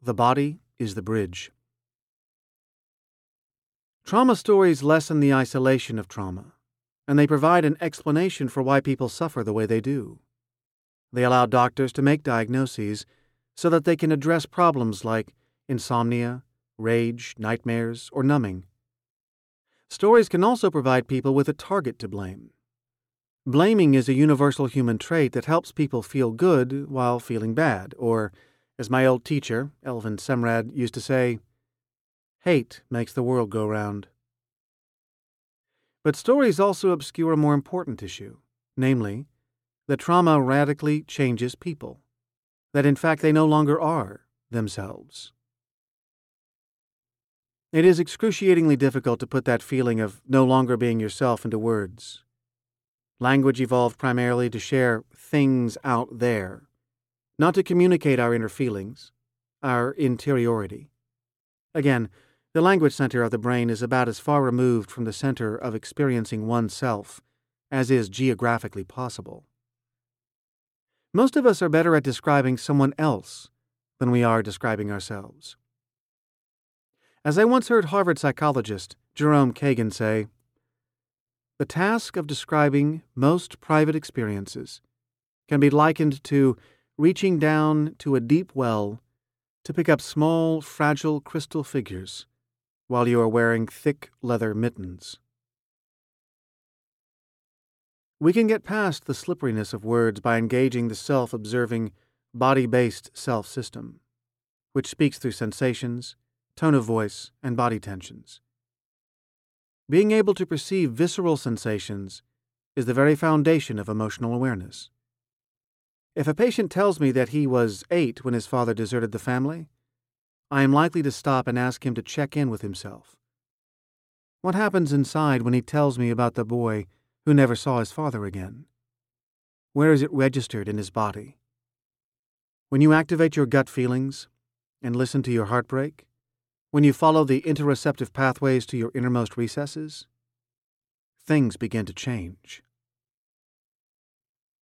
The body is the bridge. Trauma stories lessen the isolation of trauma, and they provide an explanation for why people suffer the way they do. They allow doctors to make diagnoses so that they can address problems like insomnia, rage, nightmares, or numbing. Stories can also provide people with a target to blame. Blaming is a universal human trait that helps people feel good while feeling bad, or, as my old teacher, Elvin Semrad, used to say, hate makes the world go round. But stories also obscure a more important issue, namely, that trauma radically changes people, that in fact they no longer are themselves. It is excruciatingly difficult to put that feeling of no longer being yourself into words. Language evolved primarily to share things out there, not to communicate our inner feelings, our interiority. Again, the language center of the brain is about as far removed from the center of experiencing oneself as is geographically possible. Most of us are better at describing someone else than we are describing ourselves. As I once heard Harvard psychologist Jerome Kagan say, the task of describing most private experiences can be likened to reaching down to a deep well to pick up small, fragile crystal figures while you are wearing thick leather mittens. We can get past the slipperiness of words by engaging the self-observing, body-based self-system, which speaks through sensations, tone of voice, and body tensions. Being able to perceive visceral sensations is the very foundation of emotional awareness. If a patient tells me that he was 8 when his father deserted the family, I am likely to stop and ask him to check in with himself. What happens inside when he tells me about the boy who never saw his father again? Where is it registered in his body? When you activate your gut feelings and listen to your heartbreak, when you follow the interoceptive pathways to your innermost recesses, things begin to change.